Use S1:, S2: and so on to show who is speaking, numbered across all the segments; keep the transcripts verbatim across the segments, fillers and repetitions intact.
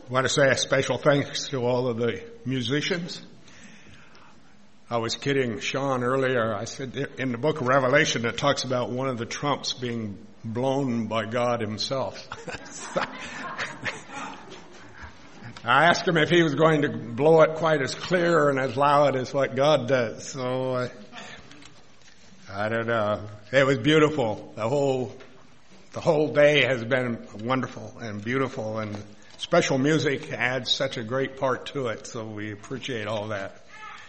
S1: I want to say a special thanks to all of the musicians. I was kidding Sean earlier. I said in the book of Revelation it talks about one of the trumps being blown by God himself. I asked him if he was going to blow it quite as clear and as loud as what God does. So uh, I don't know. It was beautiful. The whole the whole day has been wonderful and beautiful, and special music adds such a great part to it, so we appreciate all that.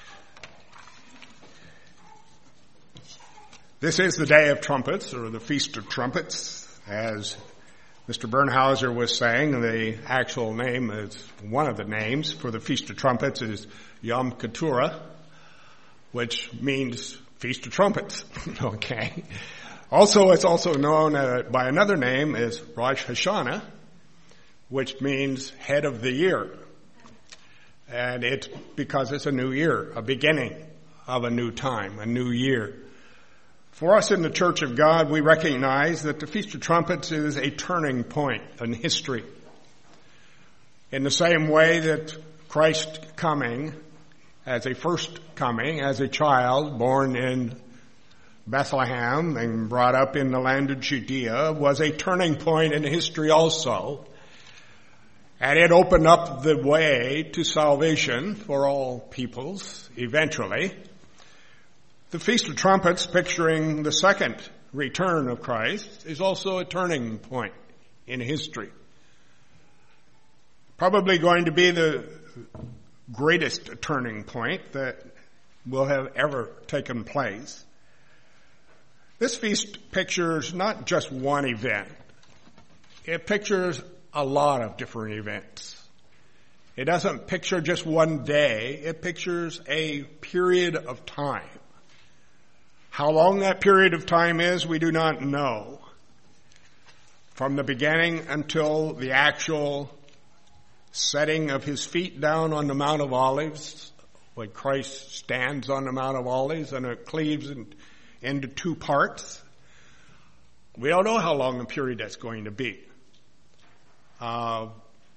S1: This is the Day of Trumpets, or the Feast of Trumpets. As Mister Bernhauser was saying, the actual name is, one of the names for the Feast of Trumpets is Yom Keturah, which means Feast of Trumpets. Okay. Also, it's also known uh, by another name as Rosh Hashanah, which means head of the year. And it's because it's a new year, a beginning of a new time, a new year. For us in the Church of God, we recognize that the Feast of Trumpets is a turning point in history. In the same way that Christ coming, as a first coming, as a child born in Bethlehem and brought up in the land of Judea, was a turning point in history also. And it opened up the way to salvation for all peoples, eventually. The Feast of Trumpets, picturing the second return of Christ, is also a turning point in history. Probably going to be the greatest turning point that will have ever taken place. This feast pictures not just one event. It pictures a lot of different events. It doesn't picture just one day. It pictures a period of time. How long that period of time is, we do not know. From the beginning until the actual setting of his feet down on the Mount of Olives, when Christ stands on the Mount of Olives and it cleaves in, into two parts. We don't know how long the period that's going to be. Uh,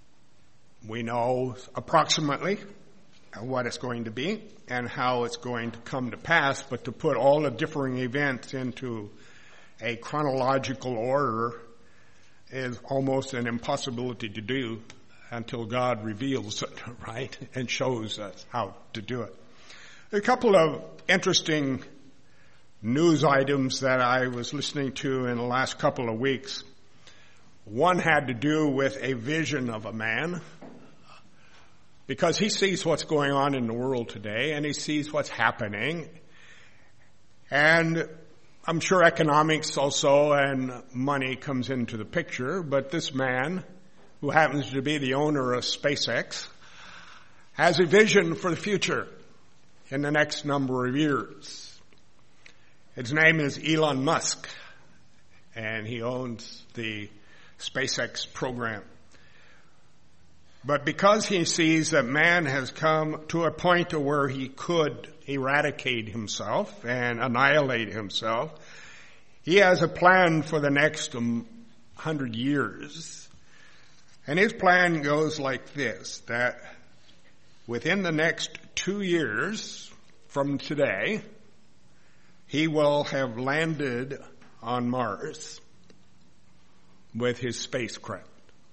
S1: we know approximately what it's going to be and how it's going to come to pass, but to put all the differing events into a chronological order is almost an impossibility to do until God reveals it, right, and shows us how to do it. A couple of interesting news items that I was listening to in the last couple of weeks. One had to do with a vision of a man, because he sees what's going on in the world today, and he sees what's happening. And I'm sure economics also and money comes into the picture, but this man, who happens to be the owner of SpaceX, has a vision for the future in the next number of years. His name is Elon Musk, and he owns the SpaceX program. But because he sees that man has come to a point to where he could eradicate himself and annihilate himself, he has a plan for the next um, hundred years. And his plan goes like this, that within the next two years from today, he will have landed on Mars with his spacecraft.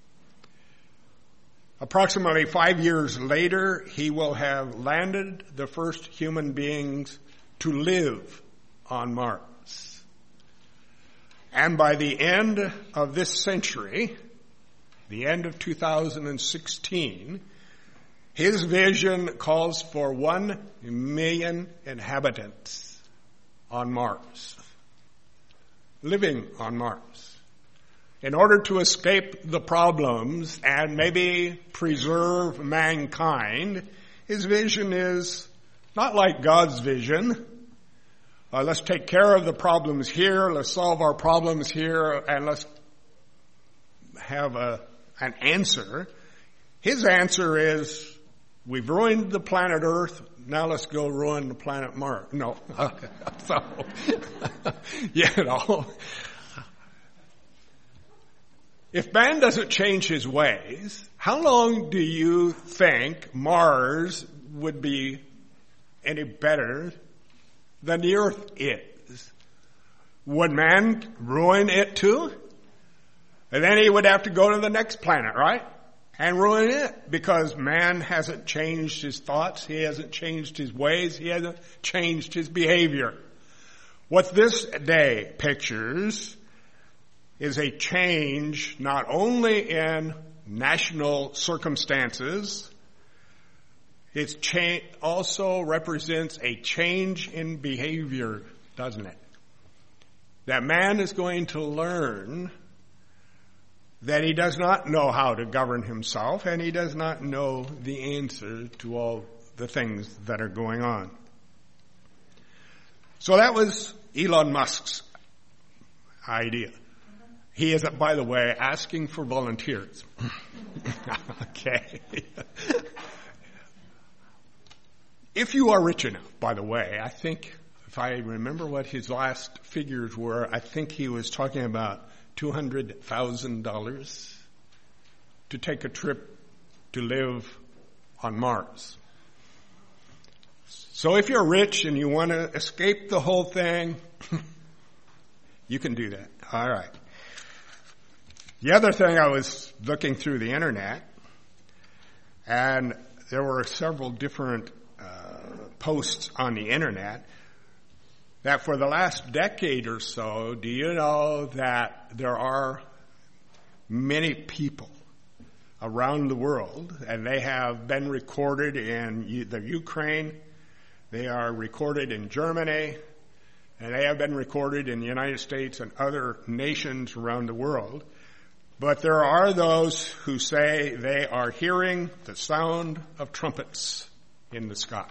S1: Approximately five years later, he will have landed the first human beings to live on Mars. And by the end of this century, the end of two thousand sixteen, his vision calls for one million inhabitants on Mars, living on Mars. In order to escape the problems and maybe preserve mankind, his vision is not like God's vision. Uh, let's take care of the problems here, let's solve our problems here, and let's have a, an answer. His answer is, we've ruined the planet Earth, now let's go ruin the planet Mars. No. So, you know. If man doesn't change his ways, how long do you think Mars would be any better than the Earth is? Would man ruin it too? And then he would have to go to the next planet, right? And ruin it, because man hasn't changed his thoughts, he hasn't changed his ways, he hasn't changed his behavior. What this day pictures is a change not only in national circumstances, it cha- also represents a change in behavior, doesn't it? That man is going to learn that he does not know how to govern himself, and he does not know the answer to all the things that are going on. So that was Elon Musk's idea. He is, by the way, asking for volunteers. Okay. If you are rich enough, by the way, I think, if I remember what his last figures were, I think he was talking about two hundred thousand dollars to take a trip to live on Mars. So if you're rich and you want to escape the whole thing, you can do that. All right. The other thing, I was looking through the internet, and there were several different uh, posts on the internet that for the last decade or so, do you know that there are many people around the world, and they have been recorded in the Ukraine, they are recorded in Germany, and they have been recorded in the United States and other nations around the world. But there are those who say they are hearing the sound of trumpets in the sky.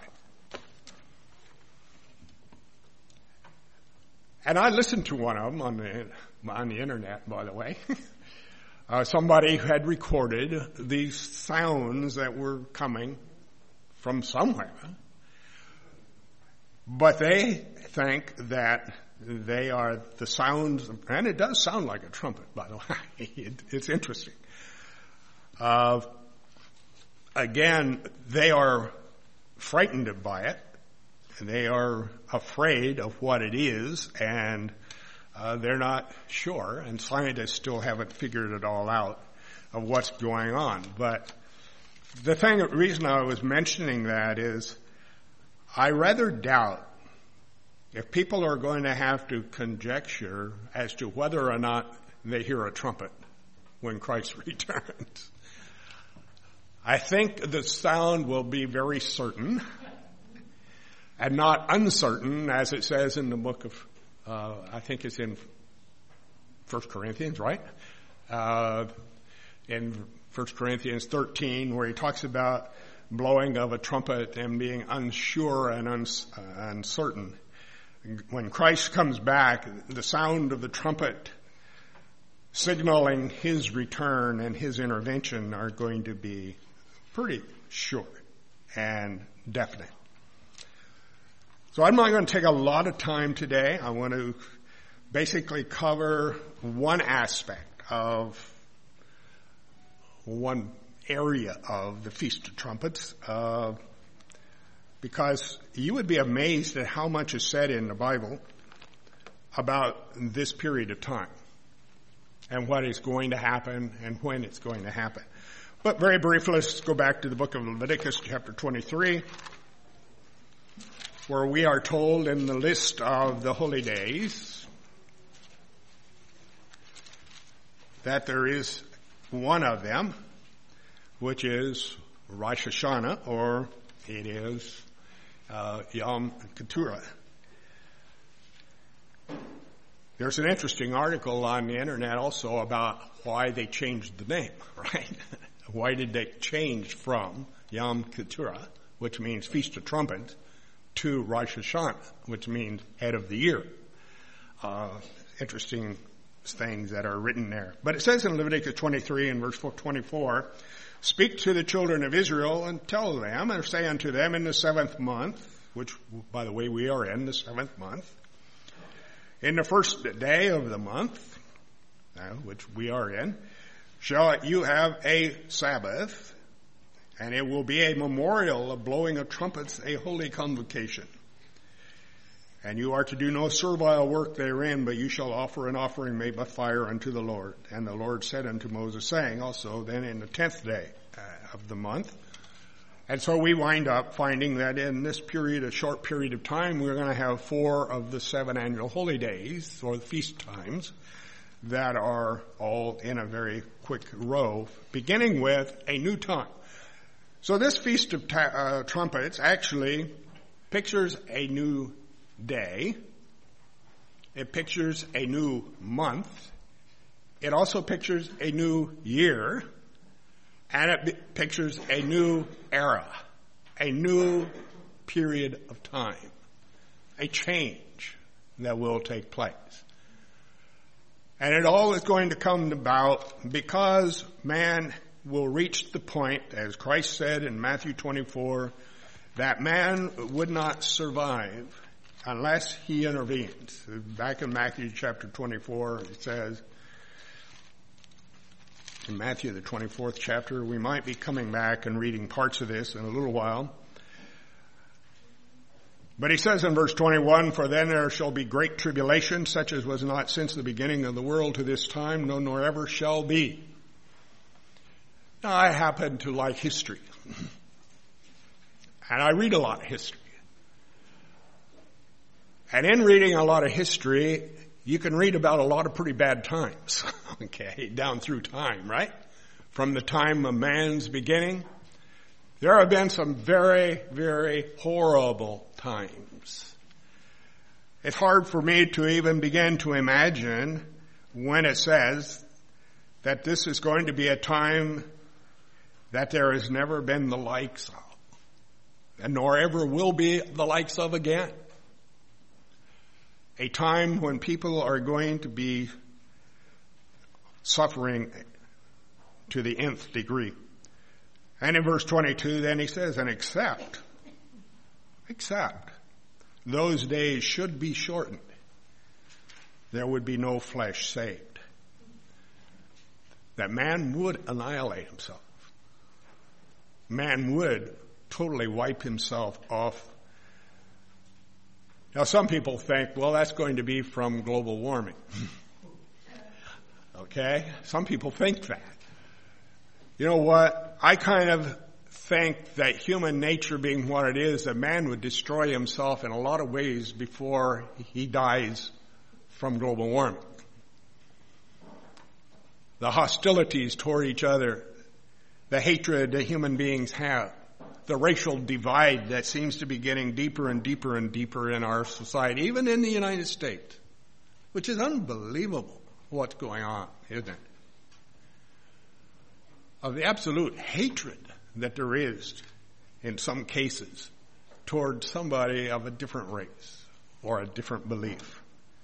S1: And I listened to one of them on the, on the internet, by the way. uh, somebody had recorded these sounds that were coming from somewhere. But they think that they are the sounds, and it does sound like a trumpet, by the way. it, it's interesting. Uh, again, they are frightened by it. They are afraid of what it is, and uh, they're not sure, and scientists still haven't figured it all out of what's going on. But the thing, the reason I was mentioning that is I rather doubt if people are going to have to conjecture as to whether or not they hear a trumpet when Christ returns. I think the sound will be very certain and not uncertain, as it says in the book of, uh, I think it's in First Corinthians, right? Uh, in First Corinthians thirteen, where he talks about blowing of a trumpet and being unsure and uns- uh, uncertain. When Christ comes back, the sound of the trumpet signaling his return and his intervention are going to be pretty sure and definite. So I'm not going to take a lot of time today. I want to basically cover one aspect of one area of the Feast of Trumpets, uh, because you would be amazed at how much is said in the Bible about this period of time and what is going to happen and when it's going to happen. But very briefly, let's go back to the book of Leviticus, chapter twenty-three, where we are told in the list of the holy days that there is one of them, which is Rosh Hashanah, or it is uh, Yom Kippur. There's an interesting article on the internet also about why they changed the name, right? Why did they change from Yom Kippur, which means Feast of Trumpets, to Rosh Hashanah, which means head of the year? Uh, interesting things that are written there. But it says in Leviticus twenty-three and verse twenty-four, "Speak to the children of Israel and tell them, and say unto them, in the seventh month," which, by the way, we are in the seventh month, "in the first day of the month," uh, which we are in, shall you have a Sabbath, and it will be a memorial of blowing of trumpets, a holy convocation. And you are to do no servile work therein, but you shall offer an offering made by fire unto the Lord. And the Lord said unto Moses, saying also then in the tenth day uh, of the month. And so we wind up finding that in this period, a short period of time, we're going to have four of the seven annual holy days, or the feast times, that are all in a very quick row, beginning with a new time. So this Feast of ta- uh, Trumpets actually pictures a new day. It pictures a new month. It also pictures a new year. And it b- pictures a new era, a new period of time, a change that will take place. And it all is going to come about because man will reach the point, as Christ said in Matthew twenty-four, that man would not survive unless he intervenes. Back in Matthew chapter twenty-four, it says, in Matthew the twenty-fourth chapter, we might be coming back and reading parts of this in a little while. But he says in verse twenty-one, for then there shall be great tribulation, such as was not since the beginning of the world to this time, no nor ever shall be. Now, I happen to like history. And I read a lot of history. And in reading a lot of history, you can read about a lot of pretty bad times, okay, down through time, right? From the time of man's beginning, there have been some very, very horrible times. It's hard for me to even begin to imagine when it says that this is going to be a time that there has never been the likes of, and nor ever will be the likes of again. A time when people are going to be suffering to the nth degree. And in verse twenty-two, then he says, and except, except those days should be shortened, there would be no flesh saved. That man would annihilate himself. Man would totally wipe himself off. Now, some people think, well, that's going to be from global warming. Okay? Some people think that. You know what? I kind of think that human nature being what it is, that man would destroy himself in a lot of ways before he dies from global warming. The hostilities toward each other, the hatred that human beings have, the racial divide that seems to be getting deeper and deeper and deeper in our society, even in the United States, which is unbelievable what's going on, isn't it? Of the absolute hatred that there is, in some cases, toward somebody of a different race or a different belief.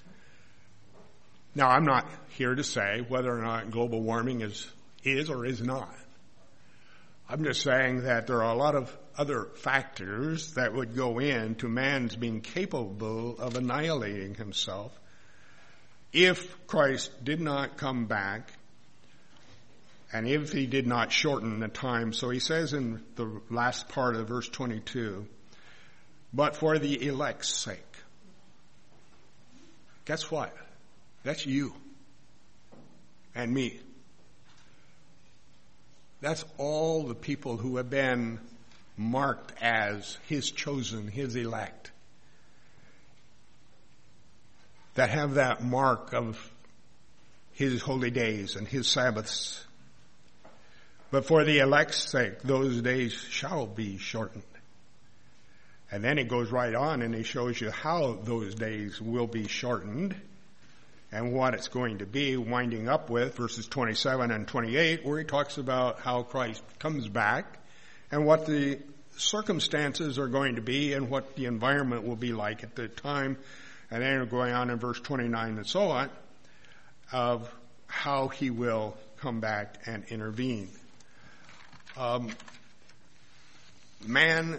S1: Now, I'm not here to say whether or not global warming is, is or is not. I'm just saying that there are a lot of other factors that would go into man's being capable of annihilating himself if Christ did not come back and if he did not shorten the time. So he says in the last part of verse twenty-two, but for the elect's sake. Guess what? That's you and me. That's all the people who have been marked as his chosen, his elect. That have that mark of his holy days and his Sabbaths. But for the elect's sake, those days shall be shortened. And then he goes right on and he shows you how those days will be shortened and what it's going to be, winding up with verses twenty-seven and twenty-eight, where he talks about how Christ comes back and what the circumstances are going to be and what the environment will be like at the time. And then going on in verse twenty-nine and so on, of how he will come back and intervene. Um, man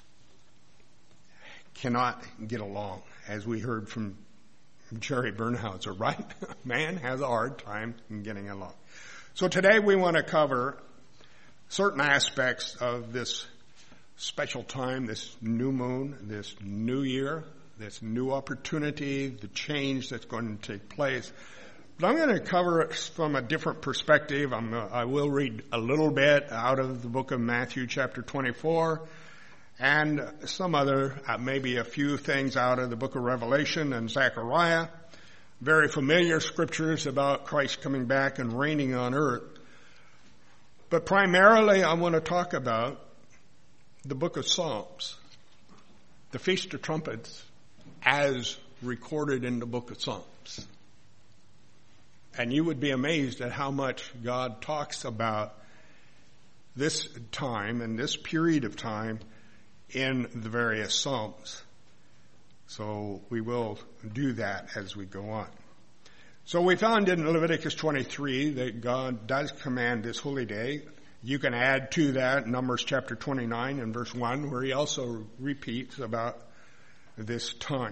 S1: cannot get along, as we heard from Jerry Bernhauser, right? Man has a hard time in getting along. So today we want to cover certain aspects of this special time, this new moon, this new year, this new opportunity, the change that's going to take place. But I'm going to cover it from a different perspective. I'm, uh, I will read a little bit out of the book of Matthew chapter twenty-four and some other, uh, maybe a few things out of the book of Revelation and Zechariah. Very familiar scriptures about Christ coming back and reigning on earth. But primarily I want to talk about the book of Psalms, the Feast of Trumpets as recorded in the book of Psalms. And you would be amazed at how much God talks about this time and this period of time in the various Psalms. So we will do that as we go on. So we found in Leviticus twenty-three that God does command this holy day. You can add to that Numbers chapter twenty-nine and verse one, where he also repeats about this time.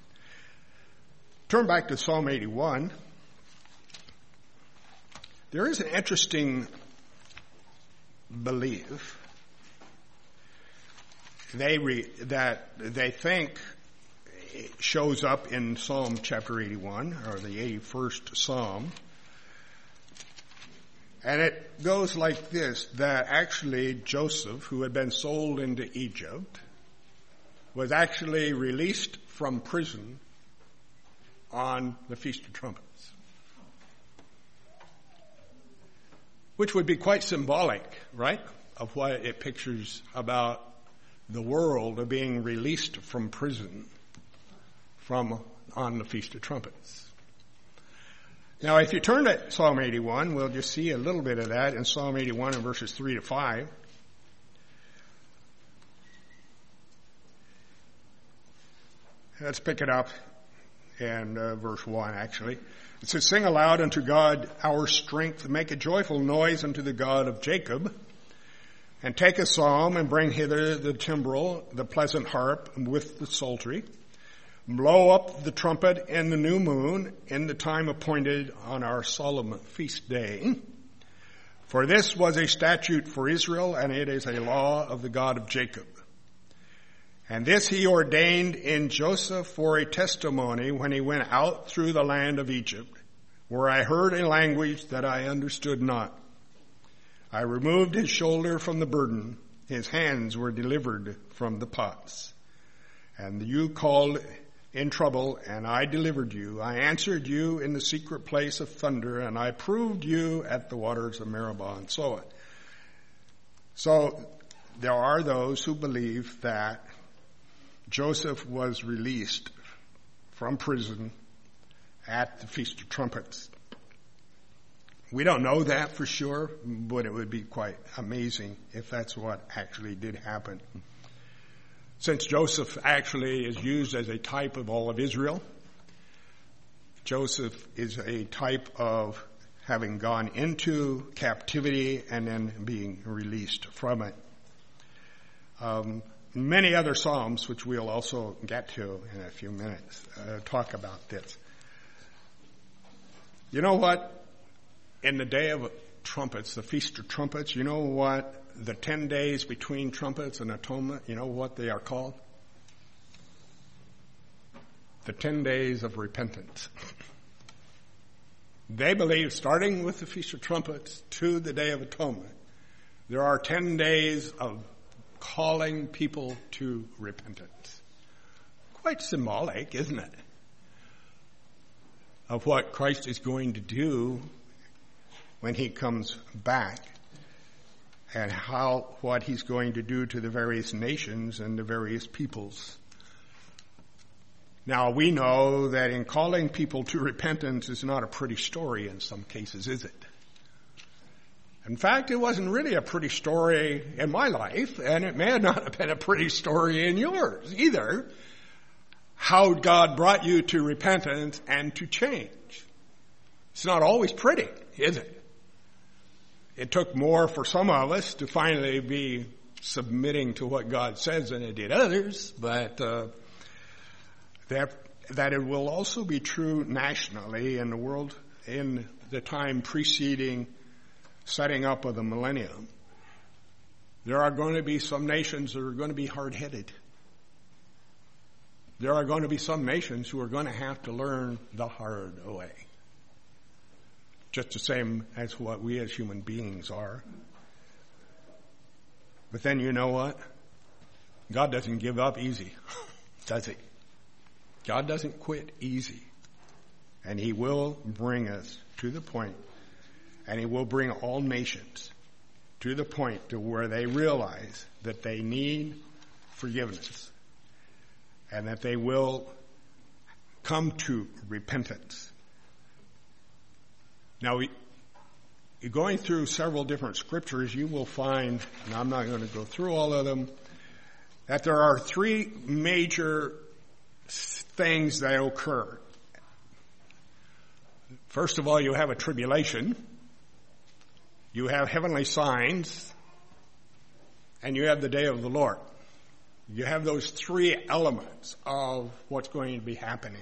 S1: Turn back to Psalm eighty-one. There is an interesting belief they re, that they think shows up in Psalm chapter eighty-one, or the eighty-first Psalm. And it goes like this, that actually Joseph, who had been sold into Egypt, was actually released from prison on the Feast of Trumpets. Which would be quite symbolic, right, of what it pictures about the world of being released from prison from on the Feast of Trumpets. Now, if you turn to Psalm eighty-one, we'll just see a little bit of that in Psalm eighty-one in verses three to five. Let's pick it up in uh, verse one, actually. It says, "Sing aloud unto God our strength, make a joyful noise unto the God of Jacob, and take a psalm and bring hither the timbrel, the pleasant harp, with the psaltery. Blow up the trumpet in the new moon, in the time appointed on our solemn feast day. For this was a statute for Israel, and it is a law of the God of Jacob. And this he ordained in Joseph for a testimony when he went out through the land of Egypt, where I heard a language that I understood not. I removed his shoulder from the burden. His hands were delivered from the pots. And you called in trouble, and I delivered you. I answered you in the secret place of thunder, and I proved you at the waters of Meribah," and so on. So there are those who believe that Joseph was released from prison at the Feast of Trumpets. We don't know that for sure, but it would be quite amazing if that's what actually did happen. Since Joseph actually is used as a type of all of Israel, Joseph is a type of having gone into captivity and then being released from it. Um, many other Psalms, which we'll also get to in a few minutes, uh, talk about this. You know what? In the day of trumpets, the Feast of Trumpets, you know what? The ten days between trumpets and atonement, you know what they are called? The ten days of repentance. They believe, starting with the Feast of Trumpets to the Day of Atonement, there are ten days of calling people to repentance. Quite symbolic, isn't it? Of what Christ is going to do when he comes back, and how, what he's going to do to the various nations and the various peoples. Now, we know that in calling people to repentance is not a pretty story in some cases, is it? In fact, it wasn't really a pretty story in my life, and it may not have been a pretty story in yours either, how God brought you to repentance and to change. It's not always pretty, is it? It took more for some of us to finally be submitting to what God says than it did others, but uh, that that it will also be true nationally in the world in the time preceding setting up of the millennium, there are going to be some nations that are going to be hard-headed. There are going to be some nations who are going to have to learn the hard way. Just the same as what we as human beings are. But then you know what? God doesn't give up easy, does he? God doesn't quit easy. And he will bring us to the point, and he will bring all nations to the point to where they realize that they need forgiveness and that they will come to repentance. Now, we, going through several different scriptures, you will find, and I'm not going to go through all of them, that there are three major things that occur. First of all, you have a tribulation, you have heavenly signs, and you have the day of the Lord. You have those three elements of what's going to be happening.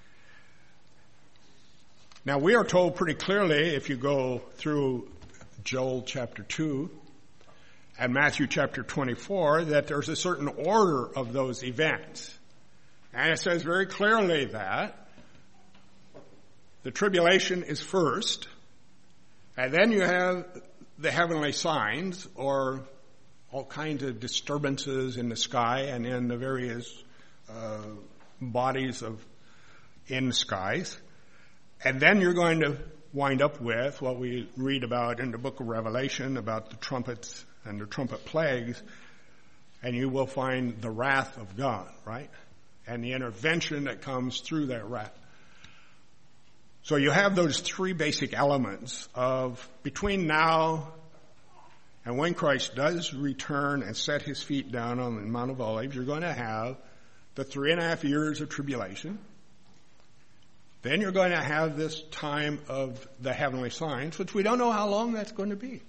S1: Now, we are told pretty clearly, if you go through Joel chapter two and Matthew chapter twenty-four, that there's a certain order of those events. And it says very clearly that the tribulation is first, and then you have the heavenly signs, or all kinds of disturbances in the sky and in the various uh, bodies of in the skies. And then you're going to wind up with what we read about in the book of Revelation about the trumpets and the trumpet plagues, and you will find the wrath of God, right? And the intervention that comes through that wrath. So you have those three basic elements of between now and when Christ does return and set his feet down on the Mount of Olives, you're going to have the three and a half years of tribulation. Then you're going to have this time of the heavenly signs, which we don't know how long that's going to be.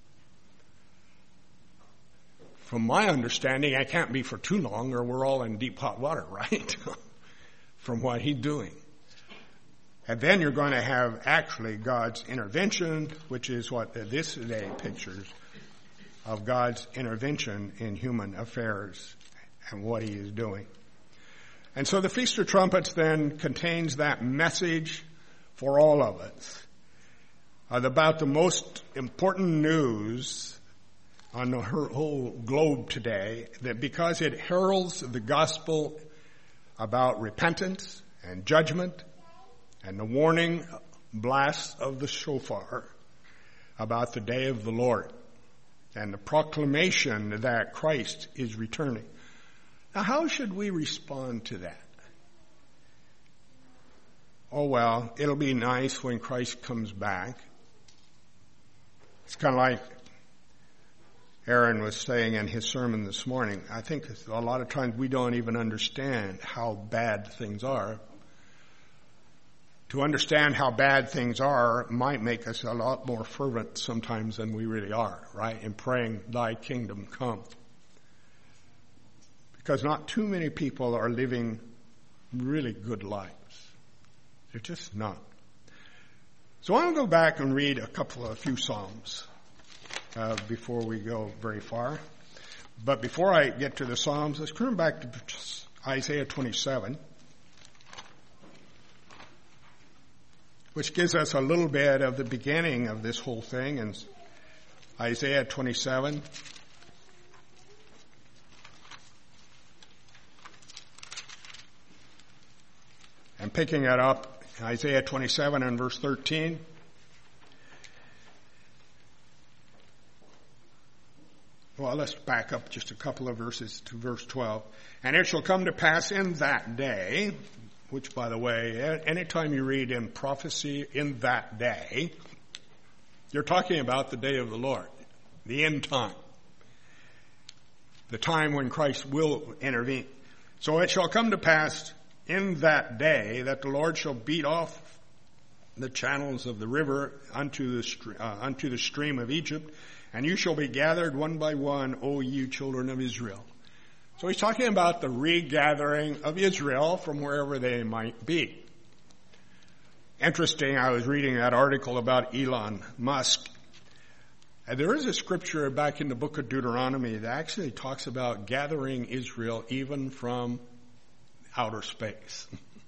S1: From my understanding, it can't be for too long or we're all in deep hot water, right? From what he's doing. And then you're going to have actually God's intervention, which is what this day pictures of God's intervention in human affairs and what he is doing. And so the Feast of Trumpets then contains that message for all of us about the most important news on the whole globe today, that because it heralds the gospel about repentance and judgment and the warning blast of the shofar about the day of the Lord and the proclamation that Christ is returning. Now, how should we respond to that? Oh, well, it'll be nice when Christ comes back. It's kind of like Aaron was saying in his sermon this morning. I think a lot of times we don't even understand how bad things are. To understand how bad things are might make us a lot more fervent sometimes than we really are, right? In praying, thy kingdom come. Because not too many people are living really good lives. They're just not. So I'm going to go back and read a couple of a few Psalms uh, before we go very far. But before I get to the Psalms, let's turn back to Isaiah twenty-seven, which gives us a little bit of the beginning of this whole thing. And Isaiah twenty-seven. And picking it up, Isaiah twenty-seven and verse thirteen. Well, let's back up just a couple of verses to verse twelve. And it shall come to pass in that day, which, by the way, anytime you read in prophecy in that day, you're talking about the day of the Lord, the end time, the time when Christ will intervene. So it shall come to pass in that day that the Lord shall beat off the channels of the river unto the, uh, unto the stream of Egypt, and you shall be gathered one by one, O you children of Israel. So he's talking about the regathering of Israel from wherever they might be. Interesting, I was reading that article about Elon Musk And there is a scripture back in the book of Deuteronomy that actually talks about gathering Israel even from outer space.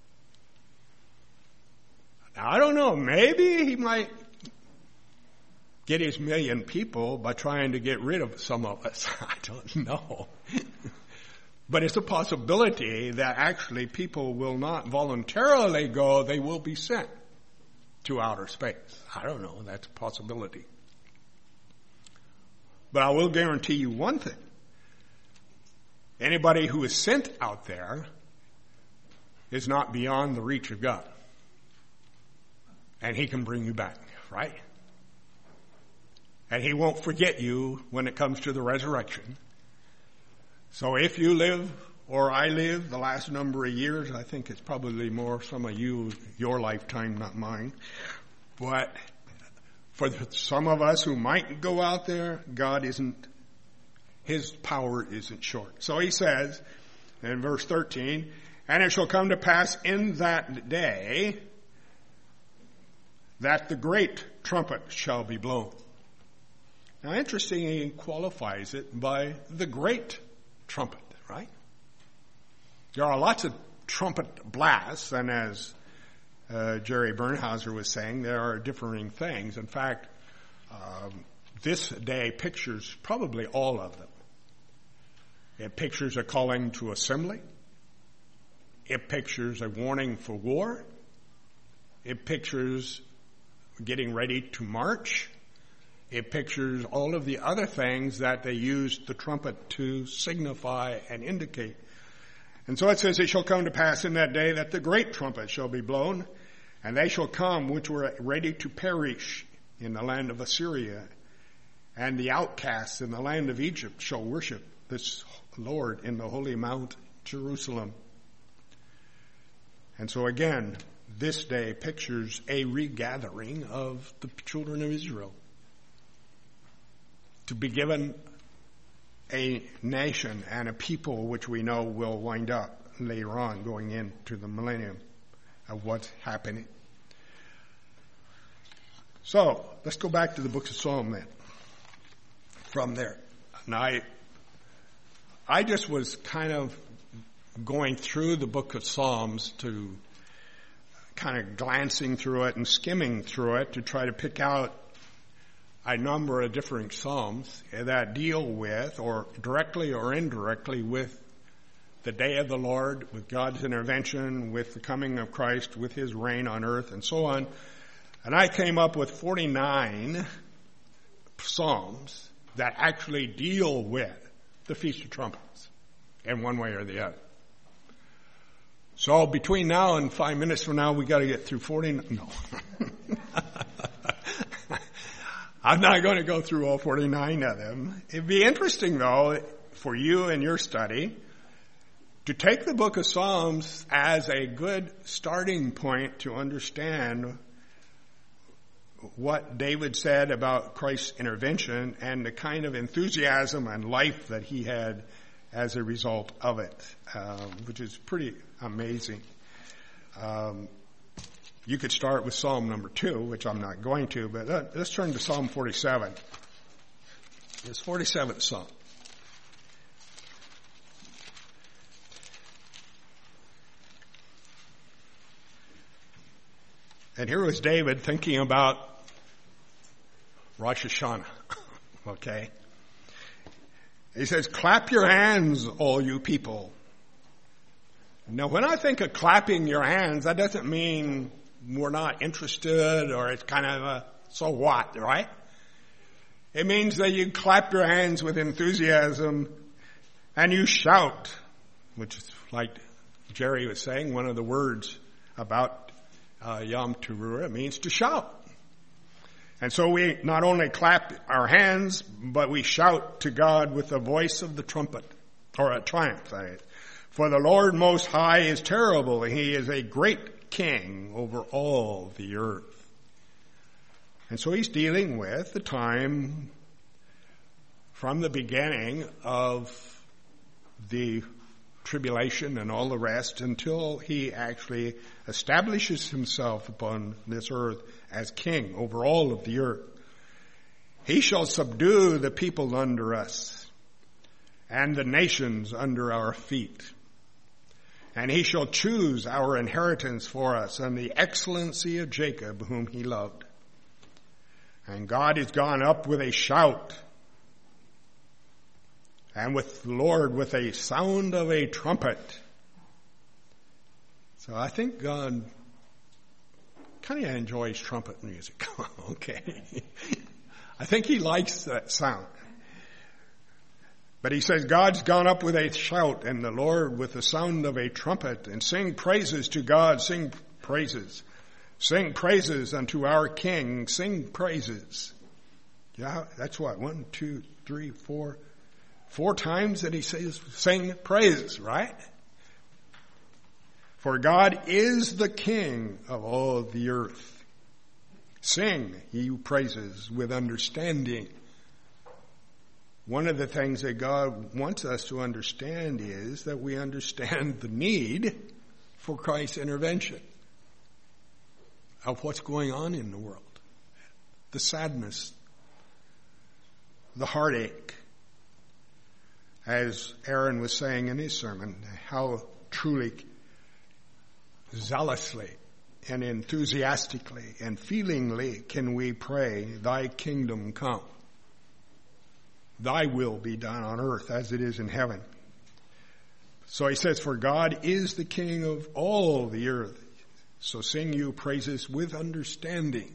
S1: Now, I don't know, maybe he might get his million people by trying to get rid of some of us. I don't know. But it's a possibility that actually people will not voluntarily go, they will be sent to outer space. I don't know, that's a possibility. But I will guarantee you one thing. Anybody who is sent out there is not beyond the reach of God. And he can bring you back, right? And he won't forget you when it comes to the resurrection. So if you live, or I live, the last number of years, I think it's probably more some of you, your lifetime, not mine. But for some of us who might go out there, God isn't, his power isn't short. So he says in verse thirteen, and it shall come to pass in that day that the great trumpet shall be blown. Now interestingly, he qualifies it by the great trumpet, right? There are lots of trumpet blasts, and as uh, Jerry Bernhauser was saying, there are differing things. In fact, um, this day pictures probably all of them. It pictures a calling to assembly. It pictures a warning for war. It pictures getting ready to march. It pictures all of the other things that they used the trumpet to signify and indicate. And so it says, it shall come to pass in that day that the great trumpet shall be blown, and they shall come which were ready to perish in the land of Assyria, and the outcasts in the land of Egypt shall worship this Lord in the holy mount Jerusalem. And so again, this day pictures a regathering of the children of Israel to be given a nation and a people which we know will wind up later on going into the millennium of what's happening. So let's go back to the book of Psalm then. From there. Now I, I just was kind of going through the book of Psalms to kind of glancing through it and skimming through it to try to pick out a number of different Psalms that deal with, or directly or indirectly with, the day of the Lord, with God's intervention, with the coming of Christ, with his reign on earth, and so on. And I came up with forty-nine Psalms that actually deal with the Feast of Trumpets in one way or the other. So between now and five minutes from now, we got to get through forty-nine. No. I'm not going to go through all forty-nine of them. It'd be interesting, though, for you in your study, to take the book of Psalms as a good starting point to understand what David said about Christ's intervention and the kind of enthusiasm and life that he had as a result of it, um, which is pretty amazing. Um, You could start with Psalm number two, which I'm not going to, but let's turn to Psalm forty-seven. It's forty-seventh Psalm. And here was David thinking about Rosh Hashanah. Okay? He says, clap your hands, all you people. Now, when I think of clapping your hands, that doesn't mean we're not interested or it's kind of a, so what, right? It means that you clap your hands with enthusiasm and you shout, which is like Jerry was saying, one of the words about uh, Yom Teruah, it means to shout. And so we not only clap our hands, but we shout to God with the voice of the trumpet, or a triumph, that is. For the Lord Most High is terrible, and he is a great king over all the earth. And so he's dealing with the time from the beginning of the tribulation and all the rest until he actually establishes himself upon this earth as king over all of the earth. He shall subdue the people under us, and the nations under our feet. And he shall choose our inheritance for us, and the excellency of Jacob, whom he loved. And God is gone up with a shout, and with the Lord with a sound of a trumpet. So I think God kind of enjoys trumpet music. Okay. I think he likes that sound. But he says, God's gone up with a shout, and the Lord with the sound of a trumpet, and sing praises to God, sing praises. Sing praises unto our King, sing praises. Yeah, that's what, one, two, three, four, four times that he says, sing praises, right? For God is the King of all the earth. Sing, ye praises, with understanding. One of the things that God wants us to understand is that we understand the need for Christ's intervention of what's going on in the world. The sadness, the heartache. As Aaron was saying in his sermon, how truly, zealously, and enthusiastically and feelingly can we pray, thy kingdom come. Thy will be done on earth as it is in heaven. So he says, for God is the King of all the earth. So sing you praises with understanding.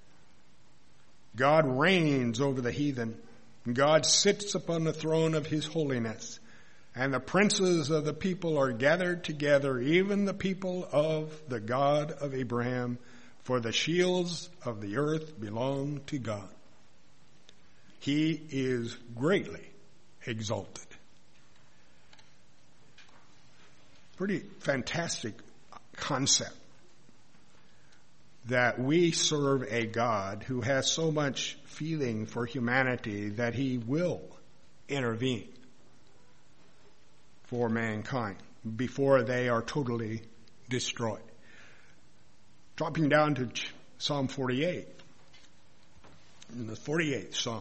S1: God reigns over the heathen. God sits upon the throne of his holiness. And the princes of the people are gathered together, even the people of the God of Abraham. For the shields of the earth belong to God. He is greatly exalted. Pretty fantastic concept that we serve a God who has so much feeling for humanity that he will intervene for mankind before they are totally destroyed. Dropping down to Psalm forty-eight, in the forty-eighth Psalm.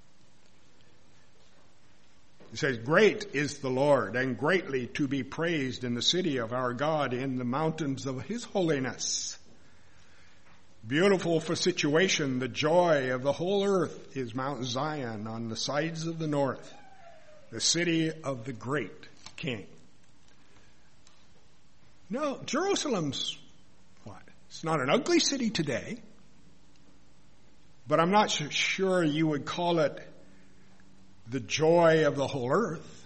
S1: It says, great is the Lord, and greatly to be praised in the city of our God, in the mountains of his holiness. Beautiful for situation, the joy of the whole earth is Mount Zion on the sides of the north, the city of the great King. No, Jerusalem's what? It's not an ugly city today, but I'm not sure you would call it the joy of the whole earth.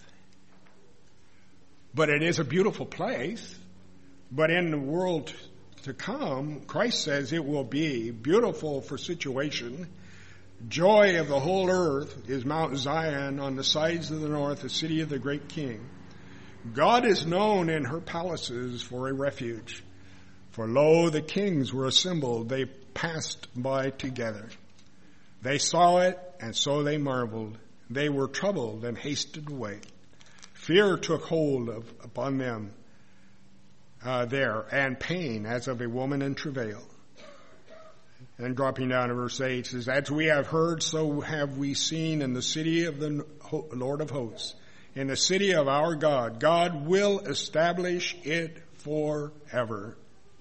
S1: But it is a beautiful place. But in the world to come, Christ says it will be beautiful for situation. Joy of the whole earth is Mount Zion on the sides of the north, the city of the great King. God is known in her palaces for a refuge. For lo, the kings were assembled. They passed by together. They saw it, and so they marveled. They were troubled and hasted away. Fear took hold of upon them uh, there, and pain as of a woman in travail. And dropping down to verse eight, it says, as we have heard, so have we seen in the city of the Lord of hosts, in the city of our God. God will establish it forever.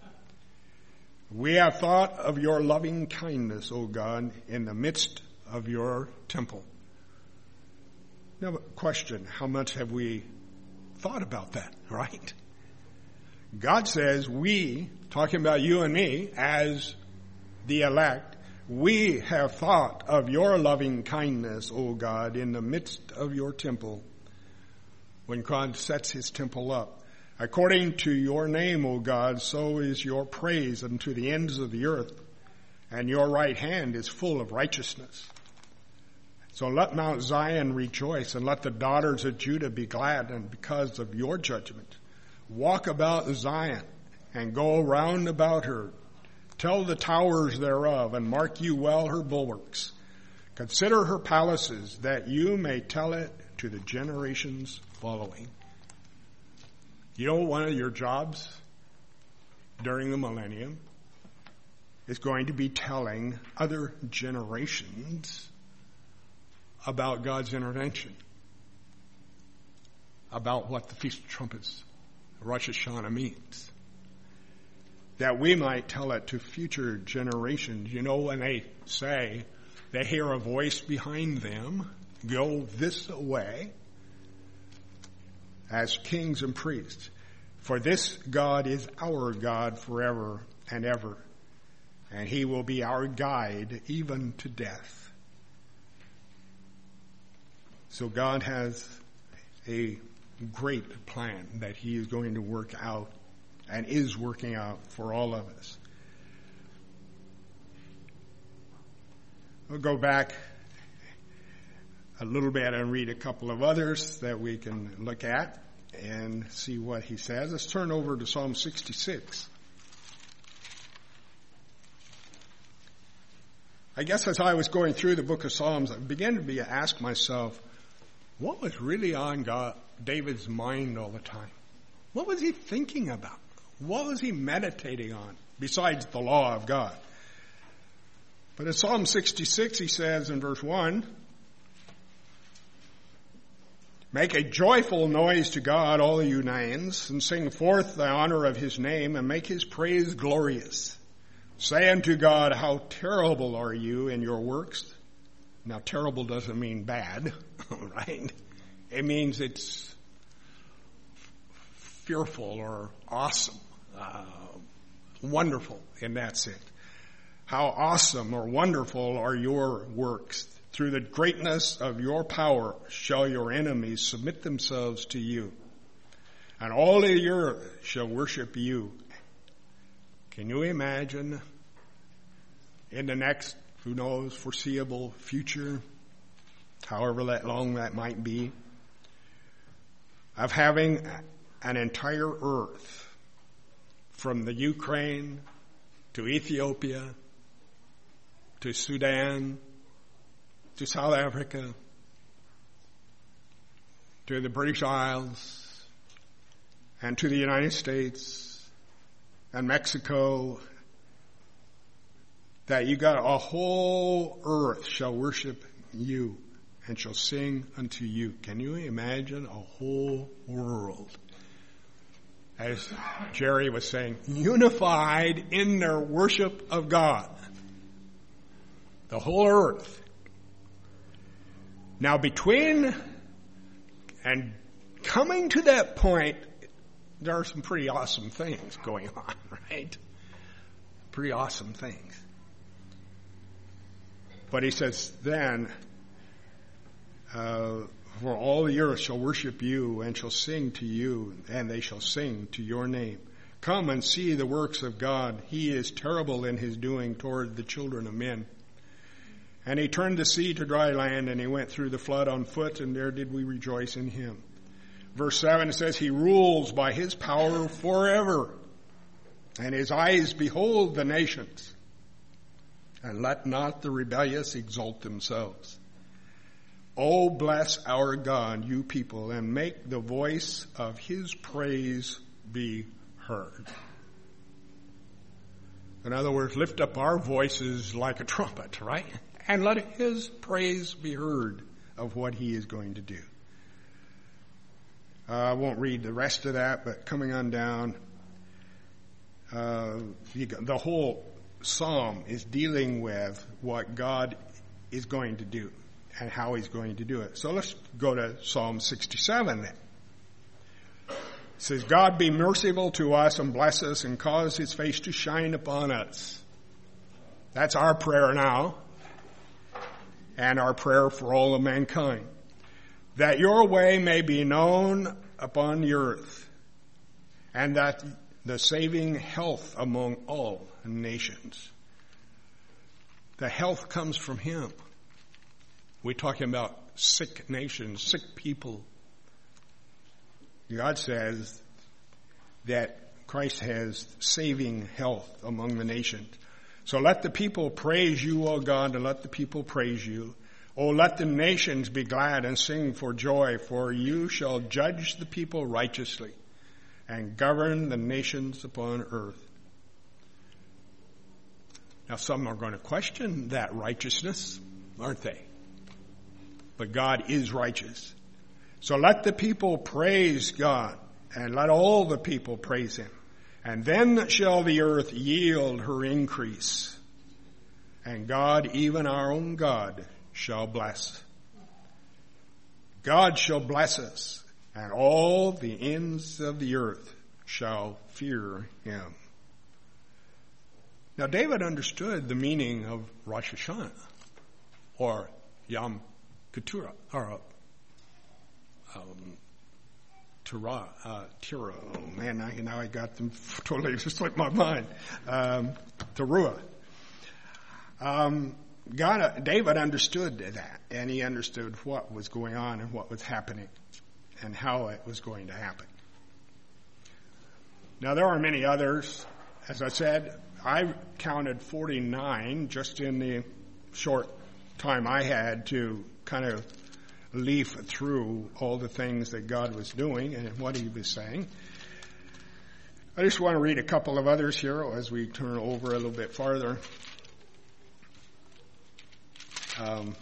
S1: We have thought of your loving kindness, O God, in the midst of your temple. Now, question, how much have we thought about that, right? God says we, talking about you and me, as the elect, we have thought of your loving kindness, O God, in the midst of your temple, when God sets his temple up. According to your name, O God, so is your praise unto the ends of the earth, and your right hand is full of righteousness. So let Mount Zion rejoice, and let the daughters of Judah be glad, and because of your judgment. Walk about Zion, and go round about her. Tell the towers thereof, and mark you well her bulwarks. Consider her palaces, that you may tell it to the generations following. You know, one of your jobs during the millennium is going to be telling other generations about God's intervention, about what the Feast of Trumpets, Rosh Hashanah, means, that we might tell it to future generations. You know, when they say they hear a voice behind them, go this way, as kings and priests. For this God is our God forever and ever, and he will be our guide even to death. So God has a great plan that he is going to work out and is working out for all of us. We'll go back a little bit and read a couple of others that we can look at and see what he says. Let's turn over to Psalm sixty-six. I guess as I was going through the book of Psalms, I began to be ask myself, what was really on God, David's mind all the time? What was he thinking about? What was he meditating on besides the law of God? But in Psalm sixty-six, he says in verse one, make a joyful noise to God, all you nations, and sing forth the honor of his name, and make his praise glorious. Say unto God, how terrible are you in your works. Now, terrible doesn't mean bad, right? It means it's fearful or awesome, uh, wonderful in that sense. How awesome or wonderful are your works. Through the greatness of your power shall your enemies submit themselves to you, and all the earth shall worship you. Can you imagine in the next, who knows, foreseeable future, however long that might be, of having an entire earth from the Ukraine to Ethiopia to Sudan to South Africa to the British Isles and to the United States and Mexico, that you got a whole earth shall worship you and shall sing unto you. Can you imagine a whole world, as Jerry was saying, unified in their worship of God? The whole earth. Now, between and coming to that point, there are some pretty awesome things going on, right? Pretty awesome things. But he says, then, uh, for all the earth shall worship you and shall sing to you, and they shall sing to your name. Come and see the works of God. He is terrible in his doing toward the children of men. And he turned the sea to dry land, and he went through the flood on foot, and there did we rejoice in him. Verse seven says, he rules by his power forever, and his eyes behold the nations. And let not the rebellious exalt themselves. Oh, bless our God, you people, and make the voice of his praise be heard. In other words, lift up our voices like a trumpet, right? And let his praise be heard of what he is going to do. Uh, I won't read the rest of that, but coming on down, uh, the whole psalm is dealing with what God is going to do and how he's going to do it. So let's go to Psalm sixty-seven then. It says, God be merciful to us and bless us and cause his face to shine upon us. That's our prayer now, and our prayer for all of mankind. That your way may be known upon the earth, and that the saving health among all nations. The health comes from him. We're talking about sick nations, sick people. God says that Christ has saving health among the nations. So let the people praise you, O God, and let the people praise you. O let the nations be glad and sing for joy, for you shall judge the people righteously and govern the nations upon earth. Now, some are going to question that righteousness, aren't they? but God is righteous. So let the people praise God, and let all the people praise him. And then shall the earth yield her increase, and God, even our own God, shall bless. God shall bless us, and all the ends of the earth shall fear him. Now, David understood the meaning of Rosh Hashanah, or Yom Kippur, or um, Terah, uh, Terah. Oh man, now, now I got them totally just slipped my mind. Um, Teruah. Um, God, uh, David understood that, and he understood what was going on and what was happening, and how it was going to happen. Now, there are many others. As I said, I counted forty-nine just in the short time I had to kind of leaf through all the things that God was doing and what he was saying. I just want to read a couple of others here as we turn over a little bit farther. Um,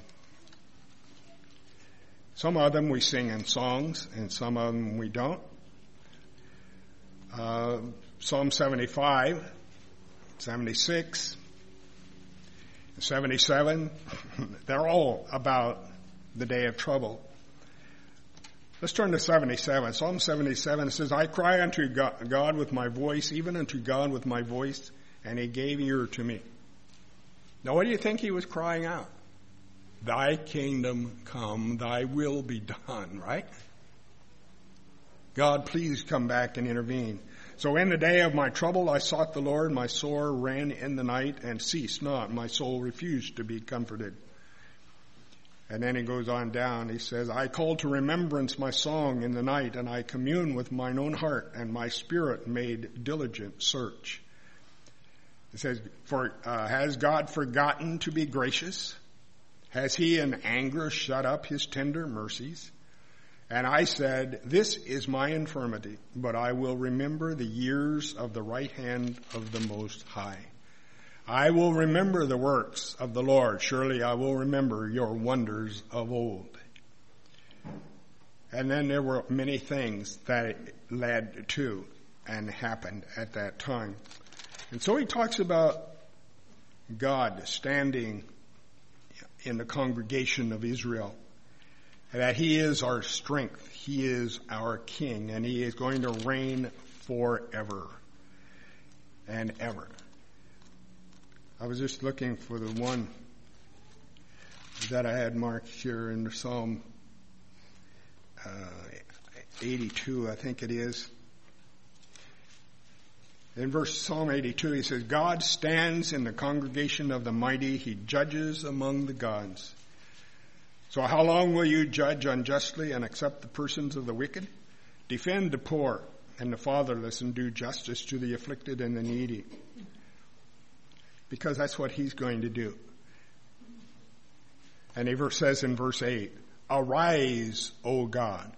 S1: some of them we sing in songs, and some of them we don't. Uh, Psalm seventy-five, seventy-six, seventy-seven, they're all about the day of trouble. Let's turn to seventy-seven. Psalm seventy-seven says, I cry unto God with my voice, even unto God with my voice, and he gave ear to me. Now what do you think he was crying out? Thy kingdom come, thy will be done, right? God, please come back and intervene. So in the day of my trouble I sought the Lord, my sore ran in the night and ceased not. My soul refused to be comforted. And then he goes on down. He says, I call to remembrance my song in the night, and I commune with mine own heart, and my spirit made diligent search. It says, For uh, has God forgotten to be gracious? Has he in anger shut up his tender mercies? And I said, this is my infirmity, but I will remember the years of the right hand of the Most High. I will remember the works of the Lord. Surely I will remember your wonders of old. And then there were many things that it led to and happened at that time. And so he talks about God standing in the congregation of Israel, that he is our strength, he is our king, and he is going to reign forever and ever. I was just looking for the one that I had marked here in the Psalm uh, eighty-two, I think it is. In verse Psalm eighty-two, he says, God stands in the congregation of the mighty. He judges among the gods. So how long will you judge unjustly and accept the persons of the wicked? Defend the poor and the fatherless and do justice to the afflicted and the needy. Because that's what he's going to do. And he says in verse eight, arise, O God.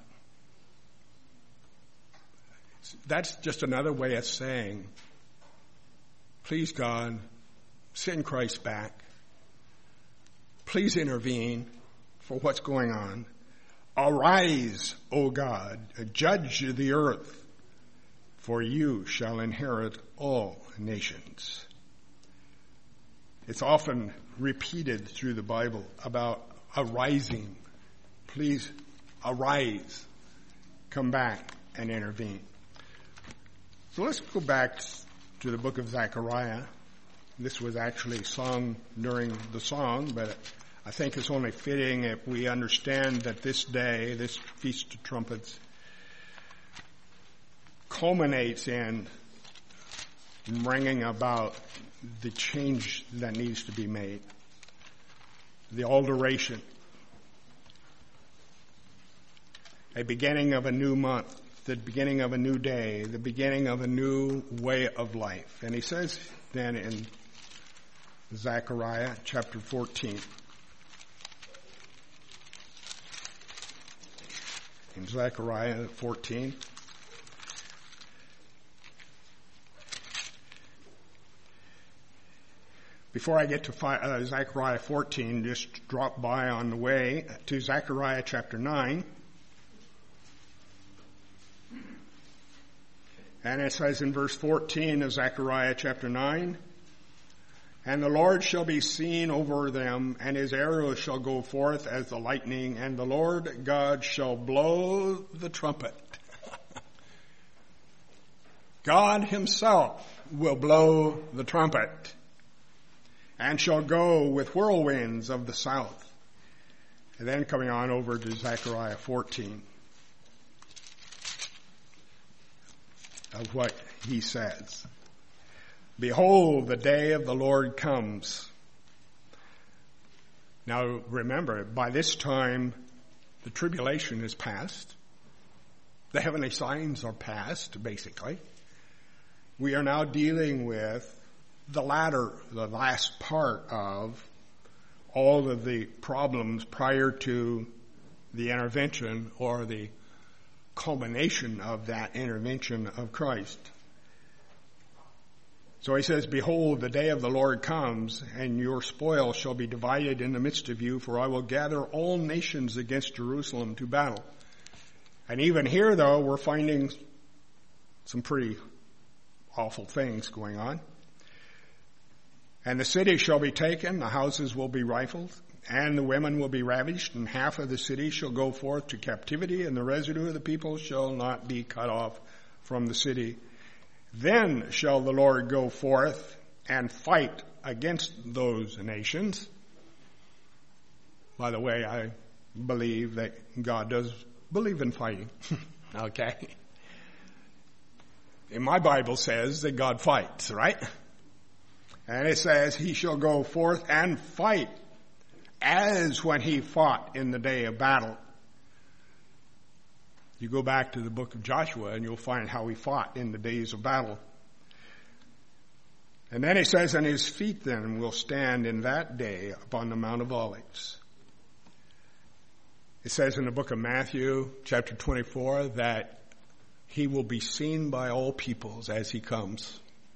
S1: That's just another way of saying, please God, send Christ back. Please intervene for what's going on. Arise, O God, judge the earth, for you shall inherit all nations. It's often repeated through the Bible about arising. Please arise, come back and intervene. So let's go back to the book of Zechariah. This was actually sung during the song, but I think it's only fitting if we understand that this day, this Feast of Trumpets, culminates in bringing about the change that needs to be made, the alteration, a beginning of a new month, the beginning of a new day, the beginning of a new way of life. And he says then in Zechariah chapter fourteen, in Zechariah fourteen, Before I get to uh, Zechariah fourteen, just drop by on the way to Zechariah chapter nine. And it says in verse fourteen of Zechariah chapter nine, "And the Lord shall be seen over them, and his arrows shall go forth as the lightning, and the Lord God shall blow the trumpet." God himself will blow the trumpet, and shall go with whirlwinds of the south. And then coming on over to Zechariah fourteen, of what he says. "Behold, the day of the Lord comes." Now remember, by this time, the tribulation is past. The heavenly signs are past, basically. We are now dealing with the latter, the last part of all of the problems prior to the intervention or the culmination of that intervention of Christ. So he says, "Behold, the day of the Lord comes, and your spoil shall be divided in the midst of you, for I will gather all nations against Jerusalem to battle." And even here, though, we're finding some pretty awful things going on. "And the city shall be taken, the houses will be rifled, and the women will be ravished, and half of the city shall go forth to captivity, and the residue of the people shall not be cut off from the city. Then shall the Lord go forth and fight against those nations." By the way, I believe that God does believe in fighting. Okay? And my Bible says that God fights, right? And it says he shall go forth and fight as when he fought in the day of battle. You go back to the book of Joshua and you'll find how he fought in the days of battle. And then it says, "And his feet then will stand in that day upon the Mount of Olives." It says in the book of Matthew, chapter twenty-four, that he will be seen by all peoples as he comes.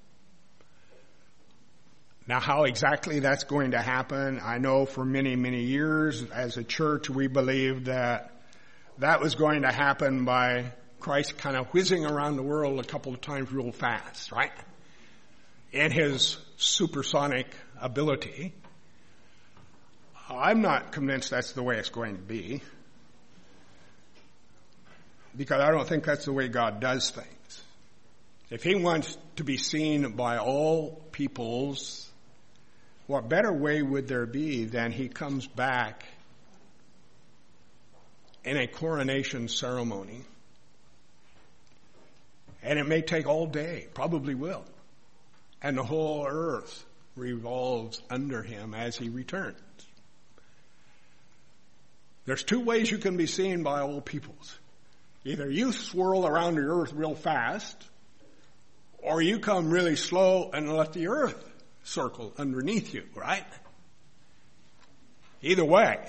S1: Now, how exactly that's going to happen, I know for many, many years as a church we believed that that was going to happen by Christ kind of whizzing around the world a couple of times real fast, right? In his supersonic ability. I'm not convinced that's the way it's going to be, because I don't think that's the way God does things. If he wants to be seen by all peoples, what better way would there be than he comes back in a coronation ceremony? And it may take all day, probably will. And the whole earth revolves under him as he returns. There's two ways you can be seen by all peoples. Either you swirl around the earth real fast, or you come really slow and let the earth circle underneath you, right? Either way,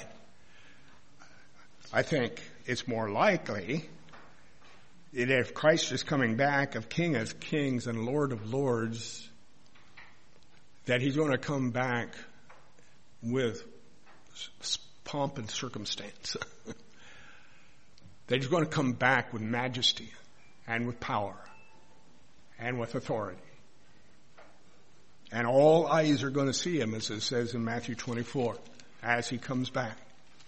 S1: I think it's more likely that if Christ is coming back of King of Kings and Lord of Lords, that he's going to come back with pomp and circumstance. That he's going to come back with majesty and with power and with authority. And all eyes are going to see him, as it says in Matthew twenty-four, as he comes back.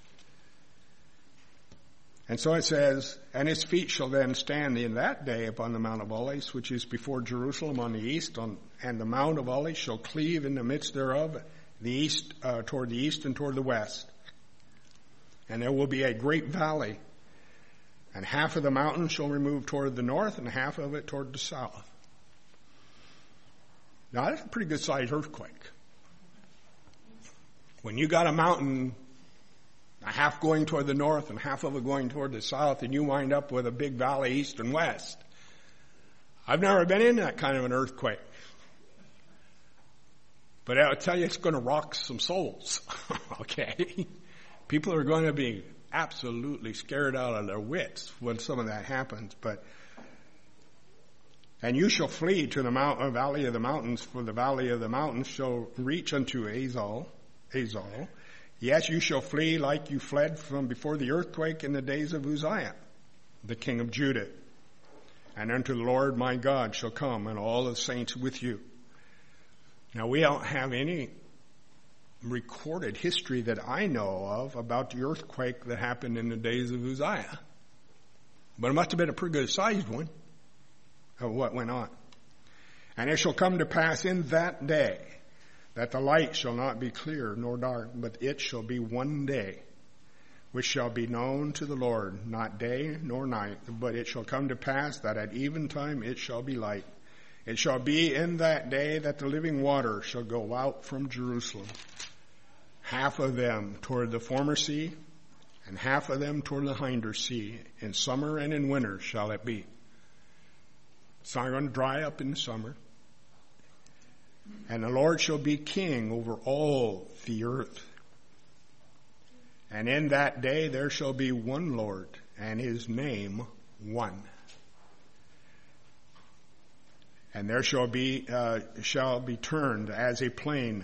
S1: And so it says, "And his feet shall then stand in that day upon the Mount of Olives, which is before Jerusalem on the east, on, and the Mount of Olives shall cleave in the midst thereof, the east uh, toward the east and toward the west. And there will be a great valley, and half of the mountain shall remove toward the north, and half of it toward the south." Now that's a pretty good sized earthquake. When you got a mountain, a half going toward the north and half of it going toward the south, and you wind up with a big valley east and west. I've never been in that kind of an earthquake. But I'll tell you, it's going to rock some souls. Okay? People are going to be absolutely scared out of their wits when some of that happens. But And you shall flee to the mount, valley of the mountains, for the valley of the mountains shall reach unto Azal, Azal. Yes, you shall flee like you fled from before the earthquake in the days of Uzziah, the king of Judah. And unto the Lord my God shall come, and all the saints with you. Now, we don't have any recorded history that I know of about the earthquake that happened in the days of Uzziah. But it must have been a pretty good sized one of what went on. And it shall come to pass in that day that the light shall not be clear nor dark, but it shall be one day, which shall be known to the Lord, not day nor night, but it shall come to pass that at eventime it shall be light. It shall be in that day that the living water shall go out from Jerusalem, half of them toward the former sea, and half of them toward the hinder sea. In summer and in winter shall it be. It's not going to dry up in the summer. And the Lord shall be king over all the earth. And in that day there shall be one Lord, and his name one. And there shall be uh, shall be turned as a plain.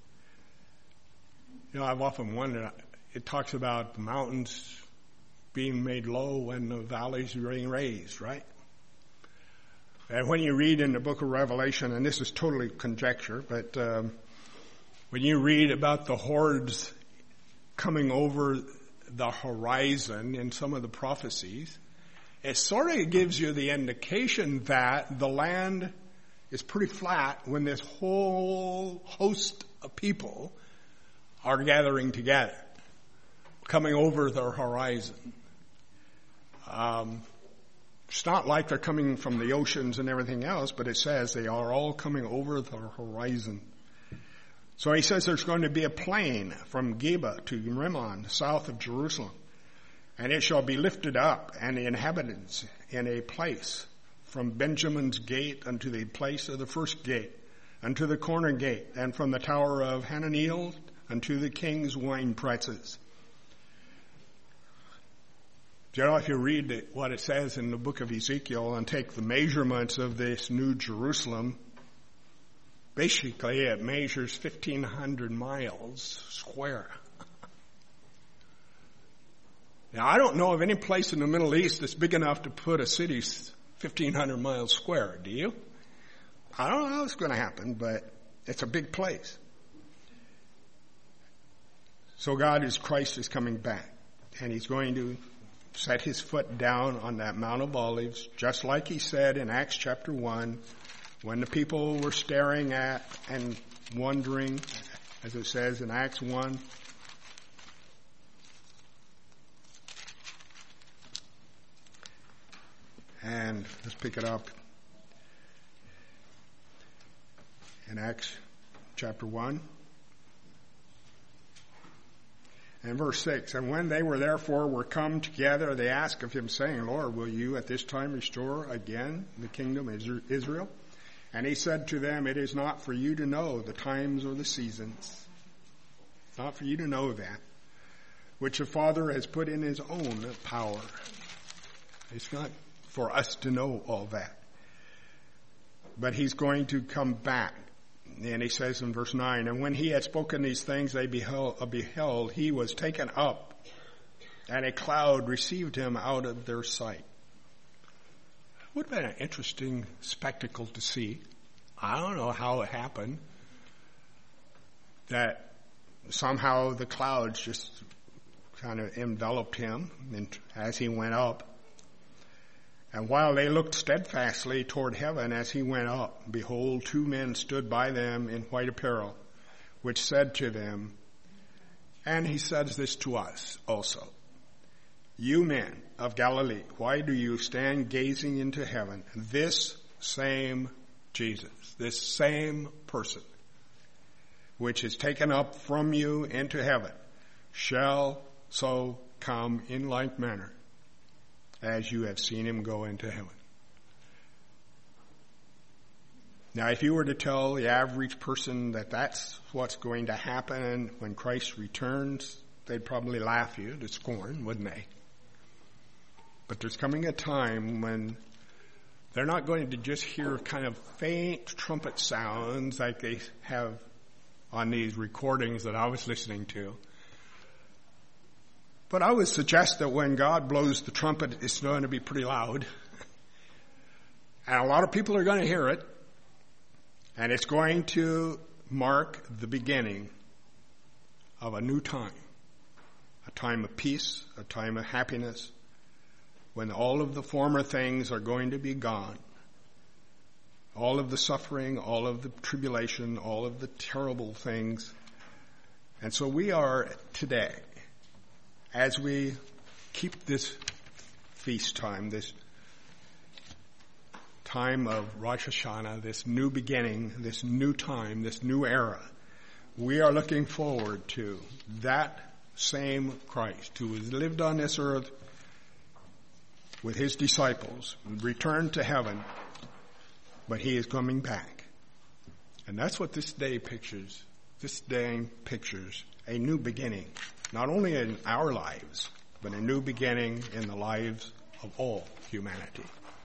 S1: You know, I've often wondered, it talks about the mountains being made low and the valleys being raised, right? And when you read in the book of Revelation, and this is totally conjecture, but um, when you read about the hordes coming over the horizon in some of the prophecies, it sort of gives you the indication that the land is pretty flat when this whole host of people are gathering together, coming over the horizon. Um, it's not like they're coming from the oceans and everything else, but it says they are all coming over the horizon. So he says there's going to be a plain from Geba to Rimmon, south of Jerusalem, and it shall be lifted up, and the inhabitants in a place from Benjamin's gate unto the place of the first gate, unto the corner gate, and from the tower of Hananeel unto the king's wine presses. You know, if you read what it says in the book of Ezekiel and take the measurements of this new Jerusalem, basically it measures fifteen hundred miles square. Now, I don't know of any place in the Middle East that's big enough to put a city fifteen hundred miles square, do you? I don't know how it's going to happen, but it's a big place. So God is, Christ is coming back, and he's going to set his foot down on that Mount of Olives, just like he said in Acts chapter one, when the people were staring at and wondering, as it says in Acts one, and let's pick it up in Acts chapter one. And verse six, and when they were therefore were come together, they asked of him, saying, Lord, will you at this time restore again the kingdom of Israel? And he said to them, it is not for you to know the times or the seasons. It's not for you to know that, which the Father has put in his own power. It's not for us to know all that. But he's going to come back. And he says in verse nine, and when he had spoken these things, they beheld, beheld he was taken up, and a cloud received him out of their sight. It would have been an interesting spectacle to see. I don't know how it happened, that somehow the clouds just kind of enveloped him as he went up. And while they looked steadfastly toward heaven as he went up, behold, two men stood by them in white apparel, which said to them, and he says this to us also, you men of Galilee, why do you stand gazing into heaven? This same Jesus, this same person, which is taken up from you into heaven, shall so come in like manner as you have seen him go into heaven. Now, if you were to tell the average person that that's what's going to happen when Christ returns, they'd probably laugh you to scorn, wouldn't they? But there's coming a time when They're not going to just hear kind of faint trumpet sounds like they have on these recordings that I was listening to. But I would suggest that when God blows the trumpet, it's going to be pretty loud. And a lot of people are going to hear it. And it's going to mark the beginning of a new time. A time of peace, a time of happiness, when all of the former things are going to be gone. All of the suffering, all of the tribulation, all of the terrible things. And so we are today, as we keep this feast time, this time of Rosh Hashanah, this new beginning, this new time, this new era, we are looking forward to that same Christ who has lived on this earth with his disciples, returned to heaven, but he is coming back. And that's what this day pictures. This day pictures a new beginning, not only in our lives, but a new beginning in the lives of all humanity.